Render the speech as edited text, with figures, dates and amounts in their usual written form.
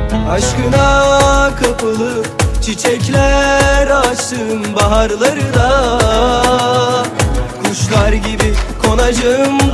Aşkına kapılıp çiçekler açtım baharları da. Kuşlar gibi konacağım